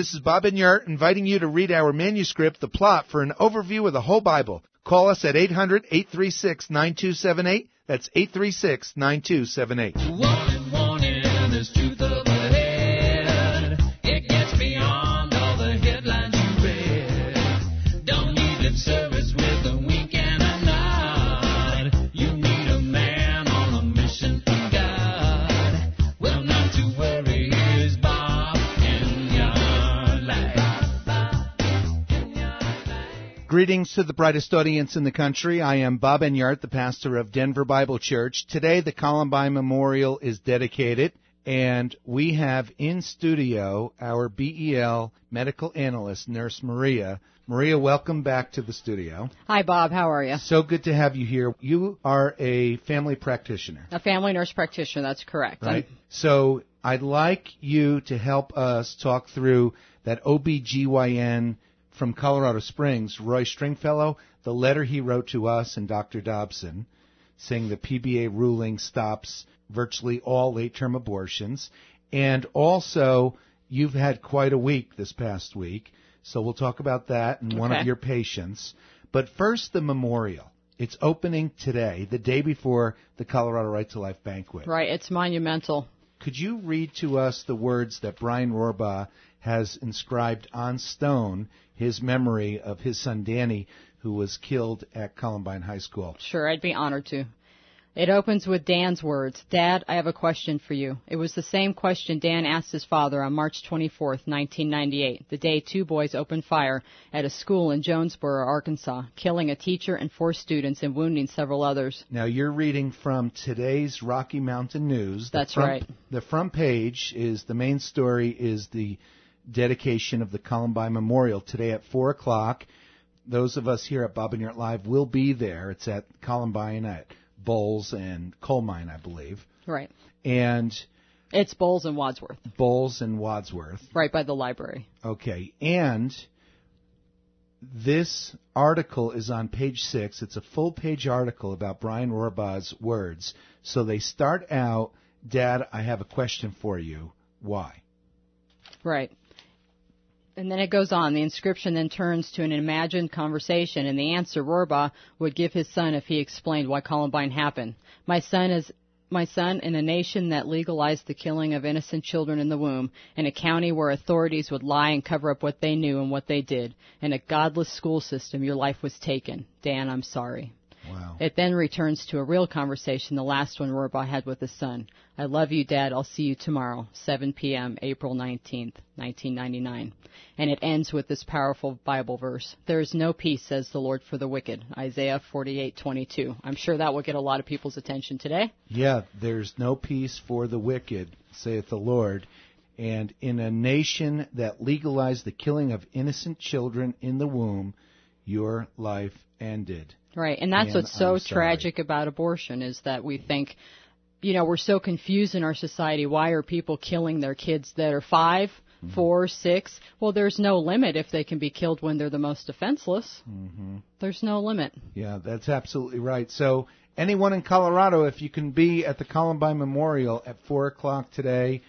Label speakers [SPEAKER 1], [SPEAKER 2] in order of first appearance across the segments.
[SPEAKER 1] This is Bob Enyart inviting you to read our manuscript, The Plot, for an overview of the whole Bible. Call us at 800-836-9278. That's 836-9278.
[SPEAKER 2] Warning, there's truth up ahead. It gets beyond all the headlines you read. Don't need lip service with a wink and a nod. You need a man on a mission from God. Well, not to worry, here's Bob Enyart Live.
[SPEAKER 1] Greetings to the brightest audience in the country. I am Bob Enyart, the pastor of Denver Bible Church. Today, the Columbine Memorial is dedicated, and we have in studio our BEL medical analyst, Nurse Maria. Maria, welcome back to the studio.
[SPEAKER 3] Hi, Bob. How are you?
[SPEAKER 1] So good to have you here. You are a family practitioner.
[SPEAKER 3] A family nurse practitioner, that's correct.
[SPEAKER 1] Right. So I'd like you to help us talk through that OBGYN from Colorado Springs, Roy Stringfellow, the letter he wrote to us and Dr. Dobson, saying the PBA ruling stops virtually all late-term abortions. And also, you've had quite a week this past week, so we'll talk about that and one of your patients. But first, the memorial. It's opening today, the day before the Colorado Right to Life banquet.
[SPEAKER 3] Right, it's monumental.
[SPEAKER 1] Could you read to us the words that Brian Rohrbaugh has inscribed on stone, his memory of his son Danny, who was killed at Columbine High School?
[SPEAKER 3] Sure, I'd be honored to. It opens with Dan's words. Dad, I have a question for you. It was the same question Dan asked his father on March 24th, 1998, the day two boys opened fire at a school in Jonesboro, Arkansas, killing a teacher and 4 students and wounding several others.
[SPEAKER 1] Now, you're reading from today's Rocky Mountain News.
[SPEAKER 3] That's right.
[SPEAKER 1] The front page is, the main story is the dedication of the Columbine Memorial today at 4 o'clock. Those of us here at Bob Enyart Live will be there. It's at Columbine at Bowles and Coal Mine, I believe.
[SPEAKER 3] Right.
[SPEAKER 1] And
[SPEAKER 3] it's Bowles and Wadsworth.
[SPEAKER 1] Bowles and Wadsworth.
[SPEAKER 3] Right by the library.
[SPEAKER 1] Okay. And this article is on page 6. It's a full-page article about Brian Rohrbaugh's words. So they start out, Dad, I have a question for you. Why?
[SPEAKER 3] Right. And then it goes on. The inscription then turns to an imagined conversation, and the answer Rohrbaugh would give his son if he explained why Columbine happened. My son, in a nation that legalized the killing of innocent children in the womb, in a county where authorities would lie and cover up what they knew and what they did, in a godless school system, your life was taken. Dan, I'm sorry.
[SPEAKER 1] Wow.
[SPEAKER 3] It then returns to a real conversation, the last one Rohrbaugh had with his son. I love you, Dad. I'll see you tomorrow, 7 p.m., April 19th, 1999. And it ends with this powerful Bible verse. There is no peace, says the Lord, for the wicked, Isaiah 48:22. I'm sure that will get a lot of people's attention today.
[SPEAKER 1] Yeah, there's no peace for the wicked, saith the Lord. And in a nation that legalized the killing of innocent children in the womb, your life ended.
[SPEAKER 3] Right, and that's what's so tragic about abortion is that we think, we're so confused in our society. Why are people killing their kids that are 5, 4, 6? Well, there's no limit if they can be killed when they're the most defenseless. Mm-hmm. There's no limit.
[SPEAKER 1] Yeah, that's absolutely right. So anyone in Colorado, if you can be at the Columbine Memorial at 4 o'clock today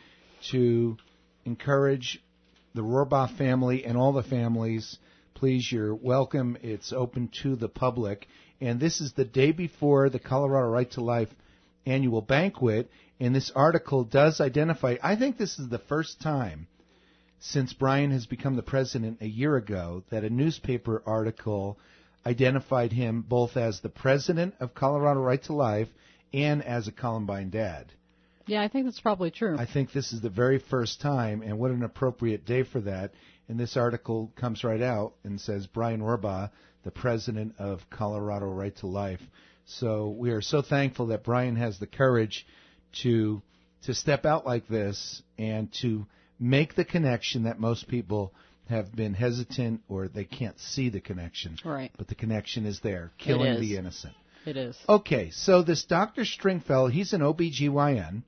[SPEAKER 1] to encourage the Rohrbaugh family and all the families, please, you're welcome. It's open to the public. And this is the day before the Colorado Right to Life annual banquet. And this article does identify, I think this is the first time since Brian has become the president a year ago, that a newspaper article identified him both as the president of Colorado Right to Life and as a Columbine dad.
[SPEAKER 3] Yeah, I think that's probably true.
[SPEAKER 1] I think this is the very first time, and what an appropriate day for that. And this article comes right out and says Brian Rohrbaugh, the president of Colorado Right to Life. So we are so thankful that Brian has the courage to step out like this and to make the connection that most people have been hesitant or they can't see the connection.
[SPEAKER 3] Right.
[SPEAKER 1] But the connection is there, killing the innocent.
[SPEAKER 3] It is.
[SPEAKER 1] Okay, so this Dr. Stringfellow, he's an OBGYN,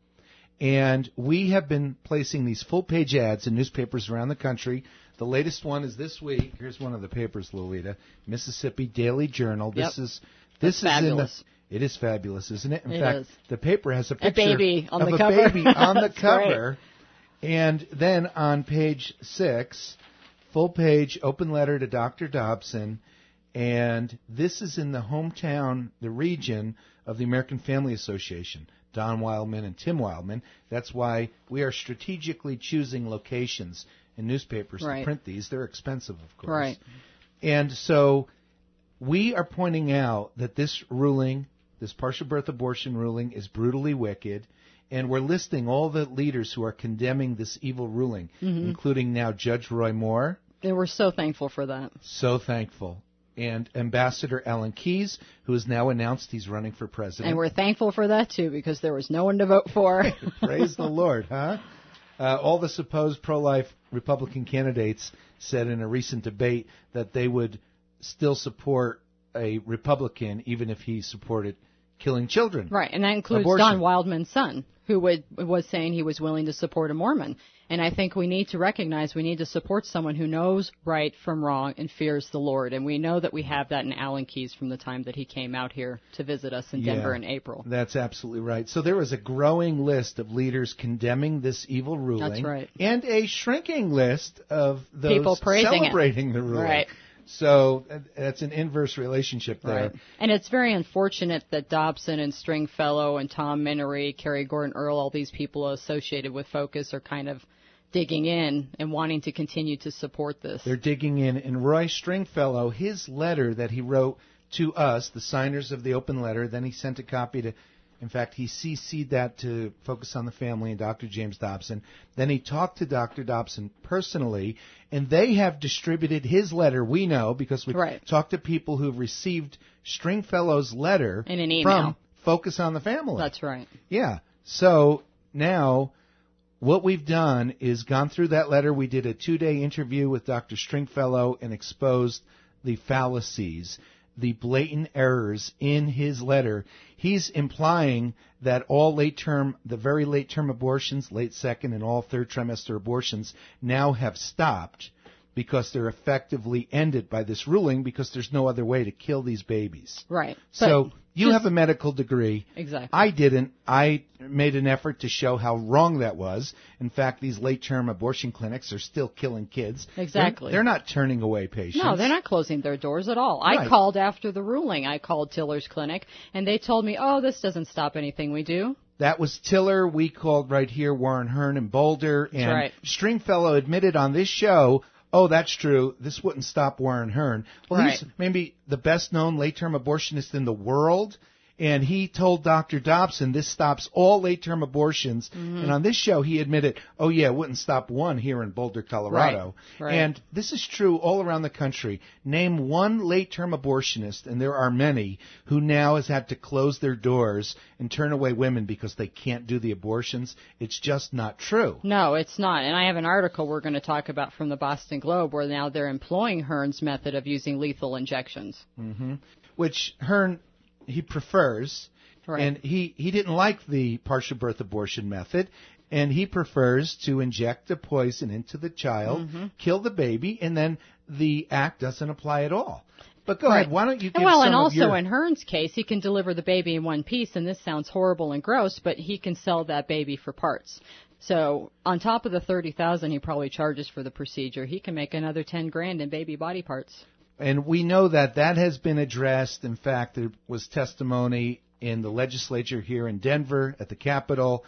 [SPEAKER 1] and we have been placing these full-page ads in newspapers around the country. The latest one is this week. Here's one of the papers, Lolita. Mississippi Daily Journal. This is
[SPEAKER 3] fabulous.
[SPEAKER 1] It is fabulous, isn't it? In
[SPEAKER 3] it
[SPEAKER 1] fact,
[SPEAKER 3] is.
[SPEAKER 1] the paper has a picture
[SPEAKER 3] baby on
[SPEAKER 1] of
[SPEAKER 3] the
[SPEAKER 1] a
[SPEAKER 3] cover.
[SPEAKER 1] baby on the cover.
[SPEAKER 3] Great.
[SPEAKER 1] And then on page 6, full page, open letter to Dr. Dobson. And this is in the hometown, the region of the American Family Association, Don Wildman and Tim Wildman. That's why we are strategically choosing locations in newspapers to print these. They're expensive, of course.
[SPEAKER 3] Right.
[SPEAKER 1] And so we are pointing out that this ruling, this partial birth abortion ruling, is brutally wicked. And we're listing all the leaders who are condemning this evil ruling, including now Judge Roy Moore.
[SPEAKER 3] And we're so thankful for that.
[SPEAKER 1] So thankful. And Ambassador Alan Keyes, who has now announced he's running for president.
[SPEAKER 3] And we're thankful for that, too, because there was no one to vote for.
[SPEAKER 1] Praise the Lord, huh? All the supposed pro-life Republican candidates said in a recent debate that they would still support a Republican even if he supported killing children.
[SPEAKER 3] Right, and that includes
[SPEAKER 1] abortion.
[SPEAKER 3] Don Wildman's son, who was saying he was willing to support a Mormon. And I think we need to recognize we need to support someone who knows right from wrong and fears the Lord. And we know that we have that in Alan Keyes from the time that he came out here to visit us in Denver in April.
[SPEAKER 1] That's absolutely right. So there was a growing list of leaders condemning this evil ruling.
[SPEAKER 3] That's right.
[SPEAKER 1] And a shrinking list of those
[SPEAKER 3] people praising
[SPEAKER 1] celebrating the ruling.
[SPEAKER 3] Right.
[SPEAKER 1] So that's an inverse relationship there.
[SPEAKER 3] Right. And it's very unfortunate that Dobson and Stringfellow and Tom Minory, Kerry Gordon Earl, all these people associated with Focus are kind of digging in and wanting to continue to support this.
[SPEAKER 1] They're digging in. And Roy Stringfellow, his letter that he wrote to us, the signers of the open letter, then he sent a copy to, in fact, he CC'd that to Focus on the Family and Dr. James Dobson. Then he talked to Dr. Dobson personally, and they have distributed his letter, we know, because we've talked to people who've received Stringfellow's letter
[SPEAKER 3] in an email
[SPEAKER 1] from Focus on the Family.
[SPEAKER 3] That's right.
[SPEAKER 1] Yeah. So now what we've done is gone through that letter. We did a 2-day interview with Dr. Stringfellow and exposed the fallacies, the blatant errors in his letter. He's implying that all the very late-term abortions, late second and all third trimester abortions, now have stopped because they're effectively ended by this ruling because there's no other way to kill these babies.
[SPEAKER 3] Right.
[SPEAKER 1] So you have a medical degree.
[SPEAKER 3] Exactly.
[SPEAKER 1] I didn't. I made an effort to show how wrong that was. In fact, these late-term abortion clinics are still killing kids.
[SPEAKER 3] Exactly.
[SPEAKER 1] They're not turning away patients.
[SPEAKER 3] No, they're not closing their doors at all.
[SPEAKER 1] Right.
[SPEAKER 3] I called after the ruling. I called Tiller's clinic, and they told me, oh, this doesn't stop anything we do.
[SPEAKER 1] That was Tiller. We called right here Warren Hearn in Boulder. And
[SPEAKER 3] right.
[SPEAKER 1] Stringfellow admitted on this show, oh, that's true, this wouldn't stop Warren Hearn. Well,
[SPEAKER 3] right.
[SPEAKER 1] He's maybe the best-known late-term abortionist in the world. And he told Dr. Dobson this stops all late-term abortions. Mm-hmm. And on this show, he admitted, oh, yeah, it wouldn't stop one here in Boulder, Colorado.
[SPEAKER 3] Right. Right.
[SPEAKER 1] And this is true all around the country. Name one late-term abortionist, and there are many, who now has had to close their doors and turn away women because they can't do the abortions. It's just not true.
[SPEAKER 3] No, it's not. And I have an article we're going to talk about from the Boston Globe where now they're employing Hearn's method of using lethal injections.
[SPEAKER 1] Mm-hmm. Which Hearn, he prefers,
[SPEAKER 3] right.
[SPEAKER 1] And he didn't like the partial birth abortion method, and he prefers to inject the poison into the child,
[SPEAKER 3] mm-hmm.
[SPEAKER 1] kill the baby, and then the act doesn't apply at all. But go
[SPEAKER 3] right.
[SPEAKER 1] ahead, why don't you give
[SPEAKER 3] well,
[SPEAKER 1] some
[SPEAKER 3] and
[SPEAKER 1] of
[SPEAKER 3] also
[SPEAKER 1] your...
[SPEAKER 3] in Hearn's case, he can deliver the baby in one piece, and this sounds horrible and gross, but he can sell that baby for parts. So on top of the $30,000 he probably charges for the procedure, he can make another $10,000 in baby body parts.
[SPEAKER 1] And we know that has been addressed. In fact, there was testimony in the legislature here in Denver at the Capitol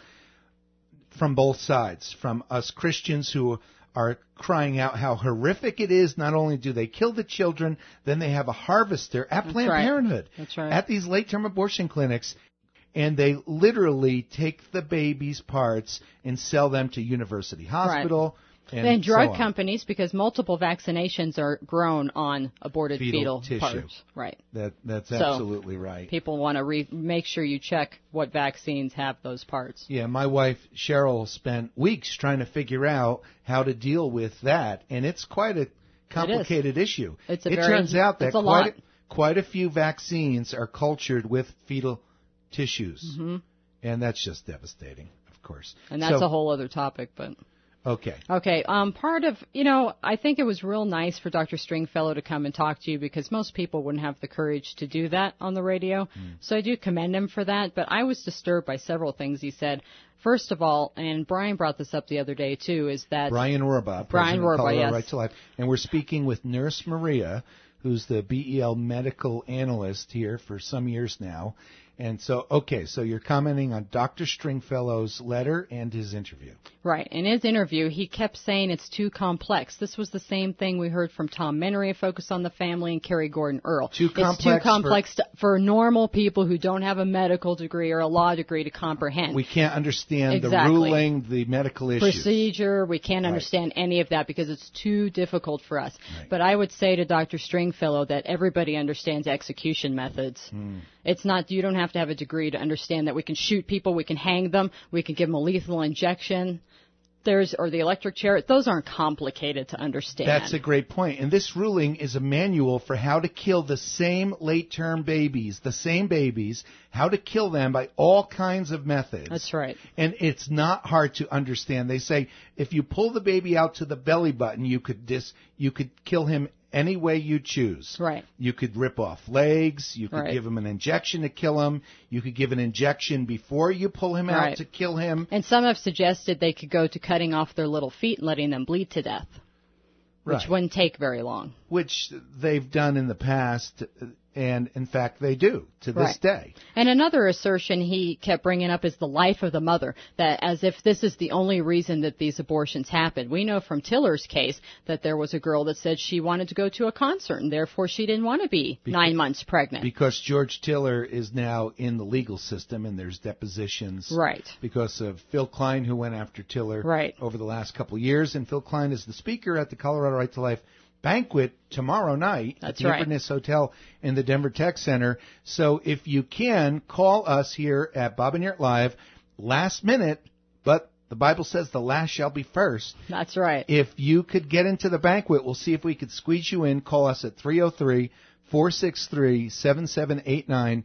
[SPEAKER 1] from both sides, from us Christians who are crying out how horrific it is. Not only do they kill the children, then they have a harvester at Planned Parenthood,
[SPEAKER 3] That's right.
[SPEAKER 1] at these late-term abortion clinics, and they literally take the baby's parts and sell them to University Hospital.
[SPEAKER 3] Right. And drug
[SPEAKER 1] so
[SPEAKER 3] companies, because multiple vaccinations are grown on aborted fetal
[SPEAKER 1] tissue.
[SPEAKER 3] Parts. Right.
[SPEAKER 1] That's absolutely right.
[SPEAKER 3] People want to make sure you check what vaccines have those parts.
[SPEAKER 1] Yeah, my wife Cheryl spent weeks trying to figure out how to deal with that, and it's quite a complicated issue.
[SPEAKER 3] It
[SPEAKER 1] turns out that
[SPEAKER 3] lot.
[SPEAKER 1] quite a few vaccines are cultured with fetal tissues,
[SPEAKER 3] mm-hmm.
[SPEAKER 1] and that's just devastating, of course.
[SPEAKER 3] And that's a whole other topic, but...
[SPEAKER 1] Okay.
[SPEAKER 3] Okay. Part of, I think it was real nice for Dr. Stringfellow to come and talk to you because most people wouldn't have the courage to do that on the radio. So I do commend him for that. But I was disturbed by several things he said. First of all, and Brian brought this up the other day too, is that
[SPEAKER 1] Brian Orba,
[SPEAKER 3] Brian
[SPEAKER 1] President of
[SPEAKER 3] Orba,
[SPEAKER 1] Colorado
[SPEAKER 3] yes.
[SPEAKER 1] Right to Life, and we're speaking with Nurse Maria, who's the BEL medical analyst here for some years now. And so, okay, so you're commenting on Dr. Stringfellow's letter and his interview.
[SPEAKER 3] Right. In his interview, he kept saying it's too complex. This was the same thing we heard from Tom Menery, Focus on the Family, and Kerry Gordon Earl.
[SPEAKER 1] Too complex.
[SPEAKER 3] It's too complex for normal people who don't have a medical degree or a law degree to comprehend.
[SPEAKER 1] We can't understand
[SPEAKER 3] Exactly.
[SPEAKER 1] the ruling, the medical issues.
[SPEAKER 3] Procedure, we can't understand any of that because it's too difficult for us.
[SPEAKER 1] Right.
[SPEAKER 3] But I would say to Dr. Stringfellow that everybody understands execution methods. It's not, you don't have to have a degree to understand that we can shoot people, we can hang them, we can give them a lethal injection. Or the electric chair. Those aren't complicated to understand.
[SPEAKER 1] That's a great point. And this ruling is a manual for how to kill the same late-term babies, how to kill them by all kinds of methods.
[SPEAKER 3] That's right.
[SPEAKER 1] And it's not hard to understand. They say if you pull the baby out to the belly button, you could kill him any way you choose.
[SPEAKER 3] Right.
[SPEAKER 1] You could rip off legs. You could
[SPEAKER 3] Right.
[SPEAKER 1] give him an injection to kill him. You could give an injection before you pull him out
[SPEAKER 3] Right.
[SPEAKER 1] to kill him.
[SPEAKER 3] And some have suggested they could go to cutting off their little feet and letting them bleed to death, which
[SPEAKER 1] Right.
[SPEAKER 3] wouldn't take very long.
[SPEAKER 1] Which they've done in the past, and in fact they do to this
[SPEAKER 3] Right.
[SPEAKER 1] day.
[SPEAKER 3] And another assertion he kept bringing up is the life of the mother, that as if this is the only reason that these abortions happen. We know from Tiller's case that there was a girl that said she wanted to go to a concert and therefore she didn't want to be 9 months pregnant.
[SPEAKER 1] Because George Tiller is now in the legal system, and there's depositions.
[SPEAKER 3] Right.
[SPEAKER 1] Because of Phil Klein, who went after Tiller
[SPEAKER 3] Right.
[SPEAKER 1] over the last couple of years. And Phil Klein is the speaker at the Colorado Right to Life banquet tomorrow night
[SPEAKER 3] That's
[SPEAKER 1] at the
[SPEAKER 3] right.
[SPEAKER 1] Inverness Hotel in the Denver Tech Center. So if you can, call us here at Bob and Yurt Live last minute, but the Bible says the last shall be first.
[SPEAKER 3] That's right.
[SPEAKER 1] If you could get into the banquet, we'll see if we could squeeze you in. Call us at 303-463-7789,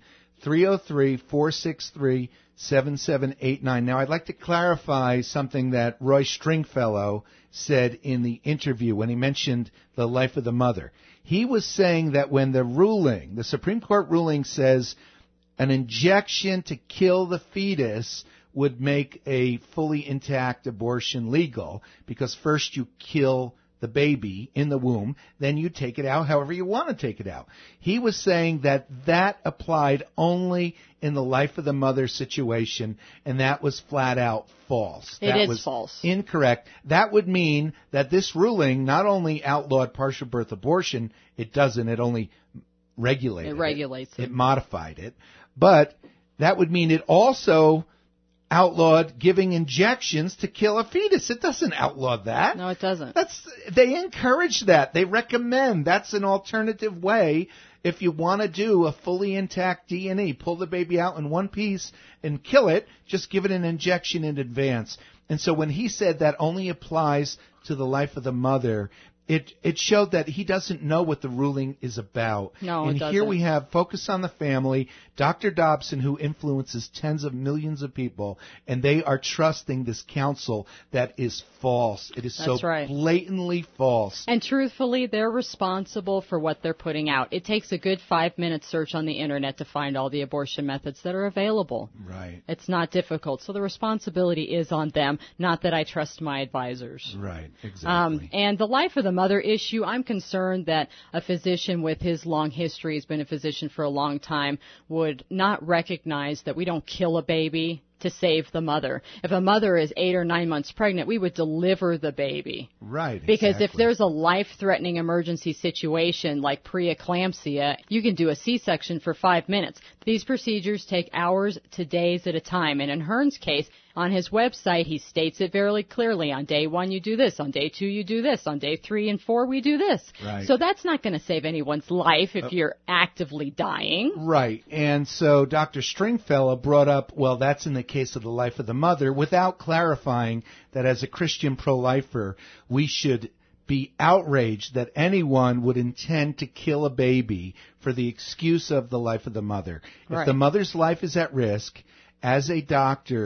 [SPEAKER 1] 303-463-7789. Now, I'd like to clarify something that Roy Stringfellow said in the interview when he mentioned the life of the mother. He was saying that when the Supreme Court ruling says an injection to kill the fetus would make a fully intact abortion legal, because first you kill the baby in the womb, then you take it out however you want to take it out. He was saying that applied only in the life of the mother situation, and that was flat out false.
[SPEAKER 3] It
[SPEAKER 1] That
[SPEAKER 3] is
[SPEAKER 1] was
[SPEAKER 3] false.
[SPEAKER 1] Incorrect. That would mean that this ruling not only outlawed partial birth abortion, it doesn't, it only regulated it.
[SPEAKER 3] It regulates it.
[SPEAKER 1] It modified it. But that would mean it also outlawed giving injections to kill a fetus. It doesn't outlaw that.
[SPEAKER 3] No, it doesn't.
[SPEAKER 1] They encourage that. They recommend that's an alternative way. If you want to do a fully intact D&E, pull the baby out in one piece and kill it, just give it an injection in advance. And so when he said that only applies to the life of the mother, it showed that he doesn't know what the ruling is about.
[SPEAKER 3] No,
[SPEAKER 1] and
[SPEAKER 3] it doesn't.
[SPEAKER 1] here we have Focus on the Family, Dr. Dobson, who influences tens of millions of people, and they are trusting this counsel that is false. It is
[SPEAKER 3] That's
[SPEAKER 1] so
[SPEAKER 3] right.
[SPEAKER 1] blatantly false.
[SPEAKER 3] And truthfully, they're responsible for what they're putting out. It takes a good 5-minute search on the internet to find all the abortion methods that are available.
[SPEAKER 1] Right.
[SPEAKER 3] It's not difficult. So the responsibility is on them, not that I trust my advisors.
[SPEAKER 1] Right, exactly.
[SPEAKER 3] And the life of the mother issue, I'm concerned that a physician with his long history, has been a physician for a long time, would not recognize that we don't kill a baby to save the mother. If a mother is 8 or 9 months pregnant, we would deliver the baby.
[SPEAKER 1] Right.
[SPEAKER 3] Because if
[SPEAKER 1] exactly.
[SPEAKER 3] there's a life-threatening emergency situation like preeclampsia, you can do a C-section for 5 minutes. These procedures take hours to days at a time. And in Hearn's case, on his website, he states it very clearly. On day 1, you do this. On day 2, you do this. On day 3 and 4, we do this.
[SPEAKER 1] Right.
[SPEAKER 3] So that's not going to save anyone's life if you're actively dying.
[SPEAKER 1] Right. And so Dr. Stringfellow brought up, well, that's in the case of the life of the mother, without clarifying that as a Christian pro-lifer, we should be outraged that anyone would intend to kill a baby for the excuse of the life of the mother.
[SPEAKER 3] Right.
[SPEAKER 1] If the mother's life is at risk, as a doctor,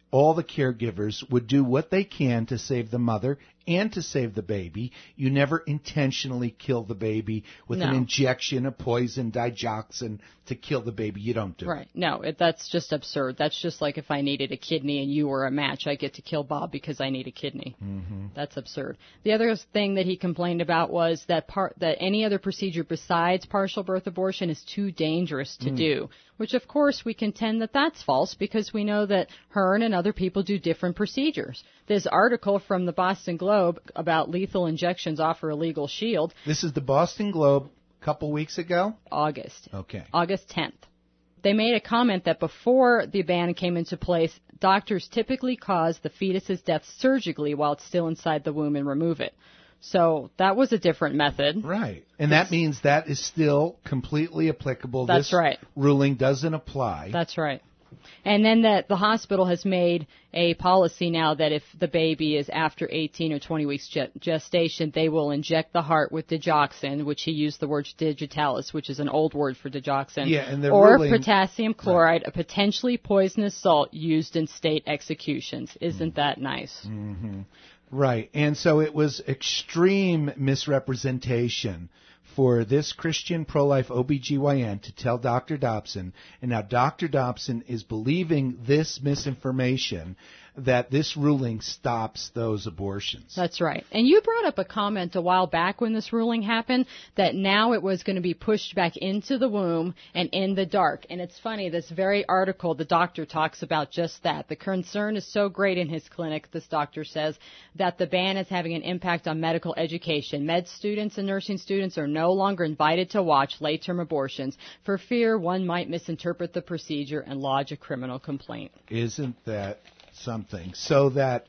[SPEAKER 1] all the caregivers would do what they can to save the mother and to save the baby. You never intentionally kill the baby with an injection of poison, digoxin, to kill the baby. You don't do it.
[SPEAKER 3] Right. No, that's just absurd. That's just like if I needed a kidney and you were a match, I get to kill Bob because I need a kidney. Mm-hmm. That's absurd. The other thing that he complained about was that any other procedure besides partial birth abortion is too dangerous to do, which of course we contend that that's false because we know that Hearn and other people do different procedures. This article from the Boston Globe about lethal injections offer a legal shield.
[SPEAKER 1] This is the Boston Globe a couple weeks ago?
[SPEAKER 3] August.
[SPEAKER 1] Okay.
[SPEAKER 3] August 10th. They made a comment that before the ban came into place, doctors typically cause the fetus's death surgically while it's still inside the womb and remove it. So that was a different method.
[SPEAKER 1] Right. And that means that is still completely applicable.
[SPEAKER 3] That's right.
[SPEAKER 1] Ruling doesn't apply.
[SPEAKER 3] That's right. And then the hospital has made a policy now that if the baby is after 18 or 20 weeks gestation, they will inject the heart with digoxin, which he used the word digitalis, which is an old word for digoxin, or potassium chloride, a potentially poisonous salt used in state executions. Isn't that nice?
[SPEAKER 1] Mm-hmm. Right. And so it was extreme misrepresentation for this Christian pro-life OBGYN to tell Dr. Dobson, and now Dr. Dobson is believing this misinformation, that this ruling stops those abortions.
[SPEAKER 3] That's right. And you brought up a comment a while back when this ruling happened that now it was going to be pushed back into the womb and in the dark. And it's funny, this very article, the doctor talks about just that. The concern is so great in his clinic, this doctor says, that the ban is having an impact on medical education. Med students and nursing students are no longer invited to watch late-term abortions for fear one might misinterpret the procedure and lodge a criminal complaint.
[SPEAKER 1] Isn't that something? So that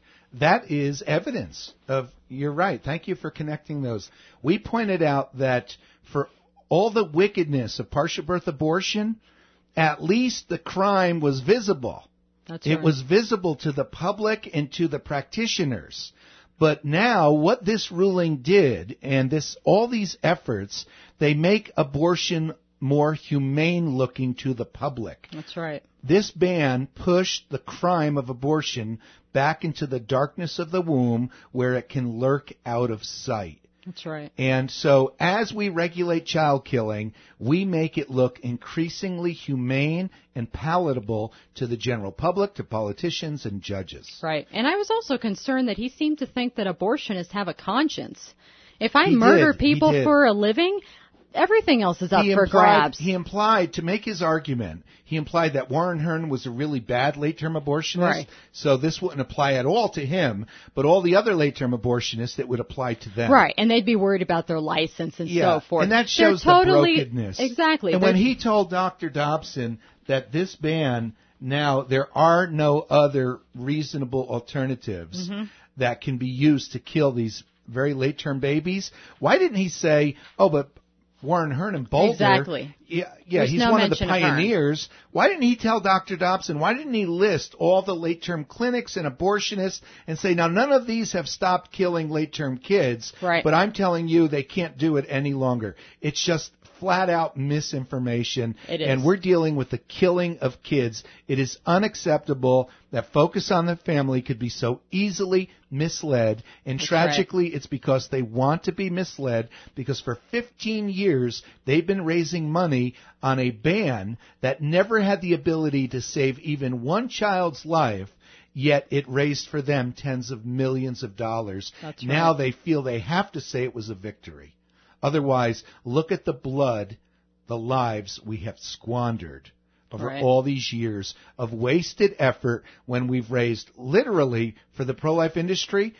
[SPEAKER 1] is evidence of, you're right. Thank you for connecting those. We pointed out that for all the wickedness of partial birth abortion, at least the crime was visible.
[SPEAKER 3] That's right.
[SPEAKER 1] It was visible to the public and to the practitioners. But now what this ruling did, and all these efforts, they make abortion more humane looking to the public.
[SPEAKER 3] That's right.
[SPEAKER 1] This ban pushed the crime of abortion back into the darkness of the womb where it can lurk out of sight.
[SPEAKER 3] That's right.
[SPEAKER 1] And so as we regulate child killing, we make it look increasingly humane and palatable to the general public, to politicians and judges.
[SPEAKER 3] Right. And I was also concerned that he seemed to think that abortionists have a conscience. If I murder people for a living, everything else is up for grabs.
[SPEAKER 1] He implied, to make his argument, he implied that Warren Hearn was a really bad late-term abortionist,
[SPEAKER 3] right.
[SPEAKER 1] So this wouldn't apply at all to him, but all the other late-term abortionists, it would apply to them.
[SPEAKER 3] Right, and they'd be worried about their license and so forth.
[SPEAKER 1] And that shows the brokenness.
[SPEAKER 3] Exactly.
[SPEAKER 1] And when he told Dr. Dobson that this ban, now there are no other reasonable alternatives that can be used to kill these very late-term babies, why didn't he say, oh, but Warren Hearn in Boulder.
[SPEAKER 3] Exactly.
[SPEAKER 1] Yeah, he's one of the pioneers. Why didn't he tell Dr. Dobson? Why didn't he list all the late-term clinics and abortionists and say, now none of these have stopped killing late-term kids,
[SPEAKER 3] right.
[SPEAKER 1] But I'm telling you they can't do it any longer. It's just flat-out misinformation.
[SPEAKER 3] It is.
[SPEAKER 1] And we're dealing with the killing of kids. It is unacceptable that Focus on the Family could be so easily misled. And tragically, It's because they want to be misled, because for 15 years, they've been raising money on a ban that never had the ability to save even one child's life, yet it raised for them tens of millions of dollars.
[SPEAKER 3] That's
[SPEAKER 1] now
[SPEAKER 3] right.
[SPEAKER 1] they feel they have to say it was a victory. Otherwise, look at the blood, the lives we have squandered over all these years of wasted effort when we've raised, literally, for the pro-life industry,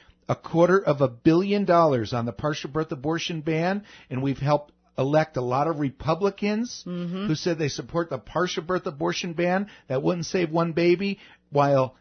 [SPEAKER 1] $250 million on the partial birth abortion ban, and we've helped elect a lot of Republicans who said they support the partial birth abortion ban that wouldn't save one baby, while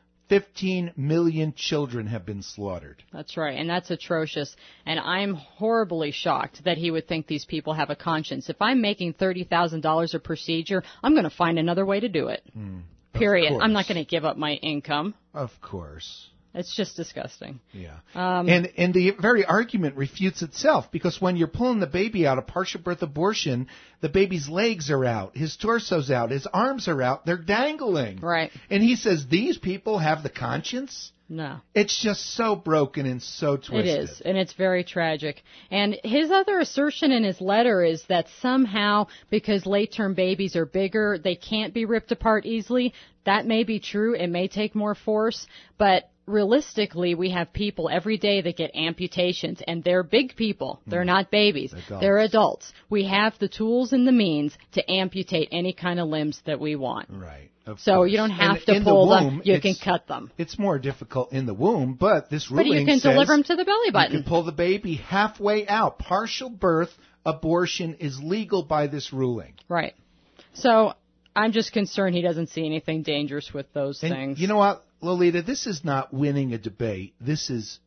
[SPEAKER 1] 15 million children have been slaughtered.
[SPEAKER 3] That's right, and that's atrocious. And I'm horribly shocked that he would think these people have a conscience. If I'm making $30,000 a procedure, I'm going to find another way to do it. Period. I'm not going to give up my income.
[SPEAKER 1] Of course.
[SPEAKER 3] It's just disgusting.
[SPEAKER 1] Yeah. And the very argument refutes itself, because when you're pulling the baby out, a partial birth abortion, the baby's legs are out, his torso's out, his arms are out, they're dangling.
[SPEAKER 3] Right.
[SPEAKER 1] And he says, these people have the conscience?
[SPEAKER 3] No.
[SPEAKER 1] It's just so broken and so twisted.
[SPEAKER 3] It is, and it's very tragic. And his other assertion in his letter is that somehow, because late-term babies are bigger, they can't be ripped apart easily. That may be true. It may take more force, but realistically, we have people every day that get amputations, and they're big people. They're not babies. They're adults. We have the tools and the means to amputate any kind of limbs that we want.
[SPEAKER 1] Right.
[SPEAKER 3] So
[SPEAKER 1] course.
[SPEAKER 3] you don't have
[SPEAKER 1] And
[SPEAKER 3] to
[SPEAKER 1] in
[SPEAKER 3] pull
[SPEAKER 1] the womb,
[SPEAKER 3] them. You can cut them.
[SPEAKER 1] It's more difficult in the womb, but this ruling
[SPEAKER 3] But you can
[SPEAKER 1] says
[SPEAKER 3] deliver them to the belly button.
[SPEAKER 1] you can pull the baby halfway out. Partial birth abortion is legal by this ruling.
[SPEAKER 3] Right. So I'm just concerned he doesn't see anything dangerous with those
[SPEAKER 1] And
[SPEAKER 3] things.
[SPEAKER 1] you know what, Lolita? This is not winning a debate. This is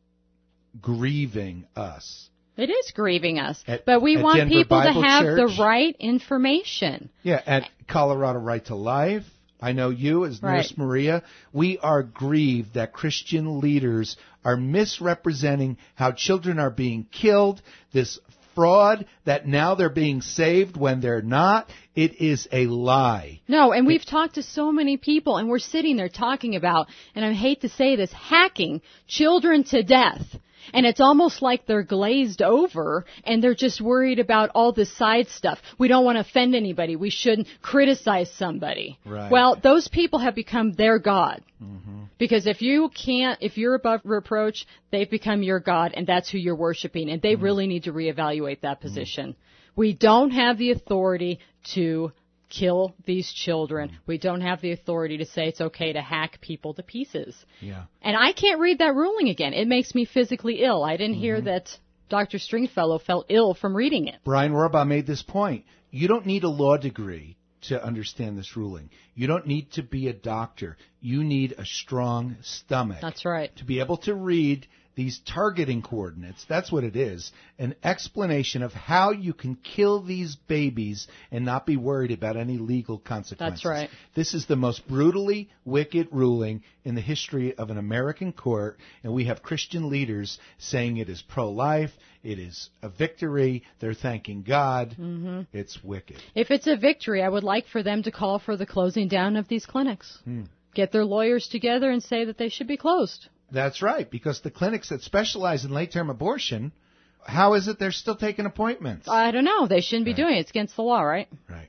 [SPEAKER 1] grieving us.
[SPEAKER 3] It is grieving us.
[SPEAKER 1] At
[SPEAKER 3] we want
[SPEAKER 1] Denver
[SPEAKER 3] people
[SPEAKER 1] Bible
[SPEAKER 3] to have
[SPEAKER 1] Church.
[SPEAKER 3] the right information.
[SPEAKER 1] Yeah, at Colorado Right to Life. I know you, as
[SPEAKER 3] Right.
[SPEAKER 1] Nurse Maria, we are grieved that Christian leaders are misrepresenting how children are being killed, this fraud that now they're being saved when they're not. It is a lie.
[SPEAKER 3] No, and we've talked to so many people, and we're sitting there talking about, and I hate to say this, hacking children to death. And it's almost like they're glazed over, and they're just worried about all this side stuff. We don't want to offend anybody. We shouldn't criticize somebody.
[SPEAKER 1] Right.
[SPEAKER 3] Well, those people have become their God. Mm-hmm. Because if you're above reproach, they've become your God, and that's who you're worshiping. And they really need to reevaluate that position. We don't have the authority to kill these children. We don't have the authority to say it's okay to hack people to pieces.
[SPEAKER 1] Yeah.
[SPEAKER 3] And I can't read that ruling again. It makes me physically ill. I didn't hear that Dr. Stringfellow felt ill from reading it.
[SPEAKER 1] Brian Rohrbaugh made this point. You don't need a law degree to understand this ruling. You don't need to be a doctor. You need a strong stomach.
[SPEAKER 3] That's right.
[SPEAKER 1] To be able to read these targeting coordinates. That's what it is. An explanation of how you can kill these babies and not be worried about any legal consequences.
[SPEAKER 3] That's right.
[SPEAKER 1] This is the most brutally wicked ruling in the history of an American court, and we have Christian leaders saying it is pro-life, it is a victory, they're thanking God. Mm-hmm. It's wicked.
[SPEAKER 3] If it's a victory, I would like for them to call for the closing down of these clinics. Get their lawyers together and say that they should be closed.
[SPEAKER 1] That's right, because the clinics that specialize in late-term abortion, how is it they're still taking appointments?
[SPEAKER 3] I don't know. They shouldn't be doing it. It's against the law, right?
[SPEAKER 1] Right.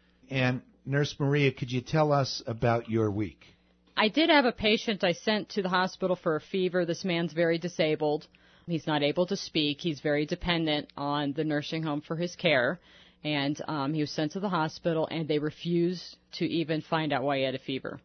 [SPEAKER 1] And Nurse Maria, could you tell us about your week?
[SPEAKER 3] I did have a patient I sent to the hospital for a fever. This man's very disabled. He's not able to speak. He's very dependent on the nursing home for his care. And he was sent to the hospital, and they refused to even find out why he had a fever.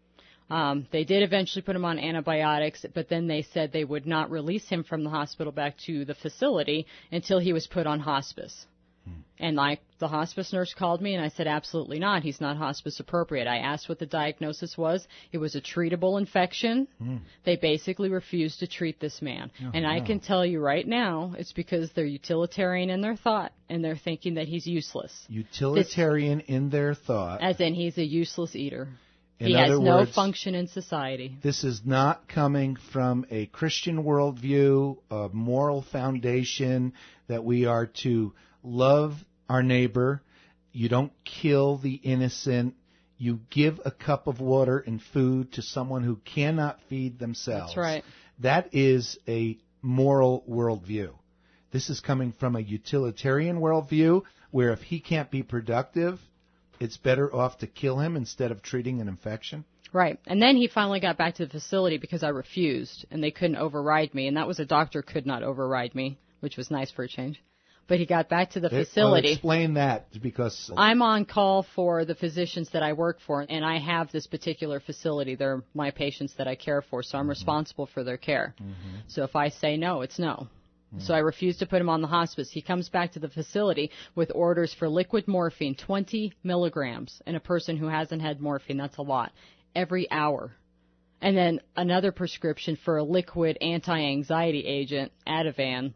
[SPEAKER 3] They did eventually put him on antibiotics, but then they said they would not release him from the hospital back to the facility until he was put on hospice. And the hospice nurse called me, and I said, absolutely not. He's not hospice appropriate. I asked what the diagnosis was. It was a treatable infection. They basically refused to treat this man. I can tell you right now, it's because they're utilitarian in their thought, and they're thinking that he's useless.
[SPEAKER 1] Utilitarian in their thought.
[SPEAKER 3] As in, he's a useless eater.
[SPEAKER 1] He
[SPEAKER 3] has no function in society.
[SPEAKER 1] This is not coming from a Christian worldview, a moral foundation that we are to love our neighbor. You don't kill the innocent. You give a cup of water and food to someone who cannot feed themselves.
[SPEAKER 3] That's right.
[SPEAKER 1] That is a moral worldview. This is coming from a utilitarian worldview where if he can't be productive, it's better off to kill him instead of treating an infection?
[SPEAKER 3] Right. And then he finally got back to the facility because I refused, and they couldn't override me. And that was a doctor could not override me, which was nice for a change. But he got back to the facility.
[SPEAKER 1] Well, explain that, because
[SPEAKER 3] I'm on call for the physicians that I work for, and I have this particular facility. They're my patients that I care for, so I'm responsible for their care. So if I say no, it's no. So I refused to put him on the hospice. He comes back to the facility with orders for liquid morphine, 20 milligrams, in a person who hasn't had morphine. That's a lot. Every hour. And then another prescription for a liquid anti-anxiety agent, Ativan,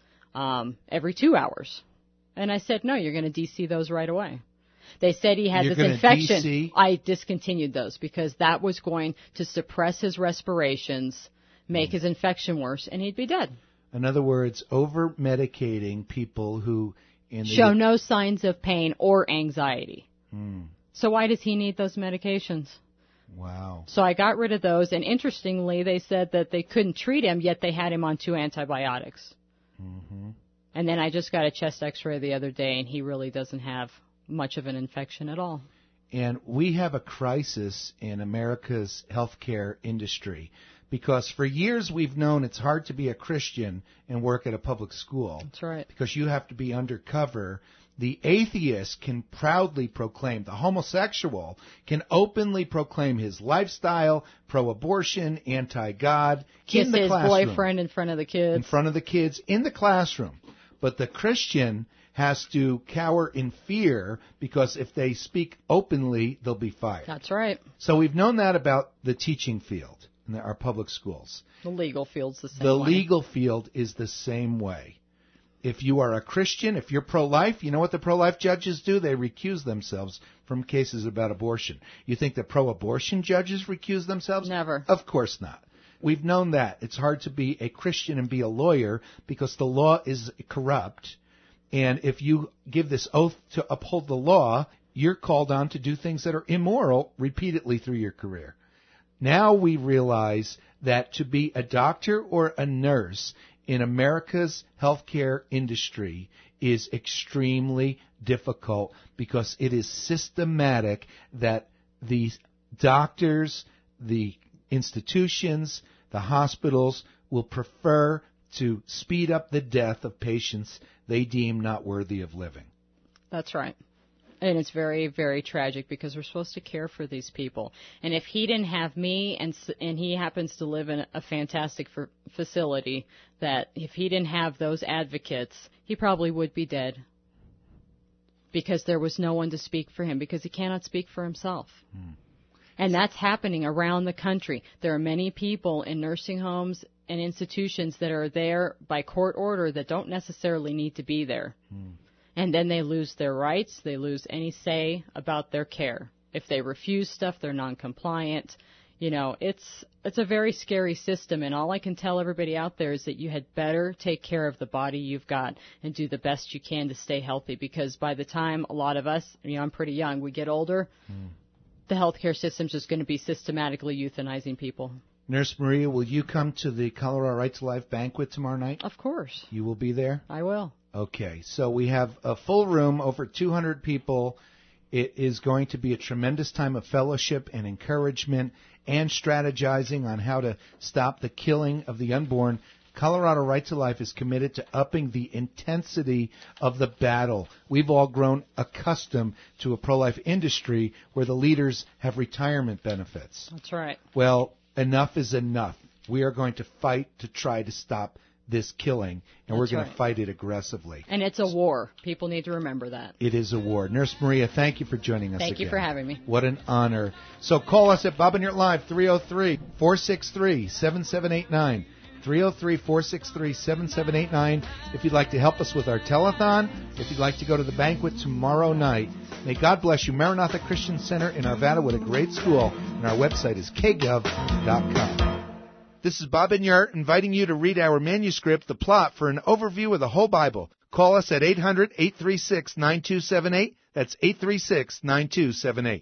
[SPEAKER 3] every 2 hours. And I said, no, you're going to DC those right away. They said he had this infection.
[SPEAKER 1] DC?
[SPEAKER 3] I discontinued those because that was going to suppress his respirations make his infection worse, and he'd be dead.
[SPEAKER 1] In other words, over-medicating people who
[SPEAKER 3] show no signs of pain or anxiety. So why does he need those medications?
[SPEAKER 1] Wow.
[SPEAKER 3] So I got rid of those, and interestingly, they said that they couldn't treat him, yet they had him on 2 antibiotics. And then I just got a chest x-ray the other day, and he really doesn't have much of an infection at all.
[SPEAKER 1] And we have a crisis in America's healthcare industry because for years we've known it's hard to be a Christian and work at a public school.
[SPEAKER 3] That's right.
[SPEAKER 1] Because you have to be undercover. The atheist can proudly proclaim, the homosexual can openly proclaim his lifestyle, pro-abortion, anti-God,
[SPEAKER 3] Kiss
[SPEAKER 1] in the
[SPEAKER 3] his
[SPEAKER 1] classroom.
[SPEAKER 3] boyfriend in front of the kids.
[SPEAKER 1] In front of the kids, in the classroom. But the Christian has to cower in fear because if they speak openly, they'll be fired.
[SPEAKER 3] That's right.
[SPEAKER 1] So we've known that about the teaching field in our public schools.
[SPEAKER 3] The legal field's the same
[SPEAKER 1] The
[SPEAKER 3] way.
[SPEAKER 1] legal field is the same way. If you are a Christian, if you're pro-life, you know what the pro-life judges do? They recuse themselves from cases about abortion. You think the pro-abortion judges recuse themselves?
[SPEAKER 3] Never.
[SPEAKER 1] Of course not. We've known that. It's hard to be a Christian and be a lawyer because the law is corrupt. And if you give this oath to uphold the law, you're called on to do things that are immoral repeatedly through your career. Now we realize that to be a doctor or a nurse in America's healthcare industry is extremely difficult because it is systematic that the doctors, the institutions, the hospitals will prefer to speed up the death of patients they deem not worthy of living.
[SPEAKER 3] That's right. And it's very, very tragic because we're supposed to care for these people. And if he didn't have me and he happens to live in a fantastic facility, that if he didn't have those advocates, he probably would be dead because there was no one to speak for him because he cannot speak for himself. And that's happening around the country. There are many people in nursing homes and institutions that are there by court order that don't necessarily need to be there. And then they lose their rights. They lose any say about their care. If they refuse stuff, they're non-compliant. You know, it's a very scary system, and all I can tell everybody out there is that you had better take care of the body you've got and do the best you can to stay healthy, because by the time a lot of us, you know, I'm pretty young, we get older, the healthcare system's just going to be systematically euthanizing people.
[SPEAKER 1] Nurse Maria, will you come to the Colorado Right to Life banquet tomorrow night?
[SPEAKER 3] Of course.
[SPEAKER 1] You will be there?
[SPEAKER 3] I will.
[SPEAKER 1] Okay, so we have a full room, over 200 people. It is going to be a tremendous time of fellowship and encouragement and strategizing on how to stop the killing of the unborn. Colorado Right to Life is committed to upping the intensity of the battle. We've all grown accustomed to a pro-life industry where the leaders have retirement benefits.
[SPEAKER 3] That's right.
[SPEAKER 1] Well, enough is enough. We are going to fight to try to stop this killing, and we're going to fight it aggressively.
[SPEAKER 3] And it's a war. People need to remember that.
[SPEAKER 1] It is a war. Nurse Maria, thank you for joining us again.
[SPEAKER 3] Thank you for having me.
[SPEAKER 1] What an honor. So call us at Bob and Your Live, 303-463-7789. 303-463-7789 if you'd like to help us with our telethon, if you'd like to go to the banquet tomorrow night. May God bless you. Maranatha Christian Center in Arvada, what a great school, and our website is kgov.com. This is Bob Enyart inviting you to read our manuscript, The Plot, for an overview of the whole Bible. Call us at 800-836-9278. That's 836-9278.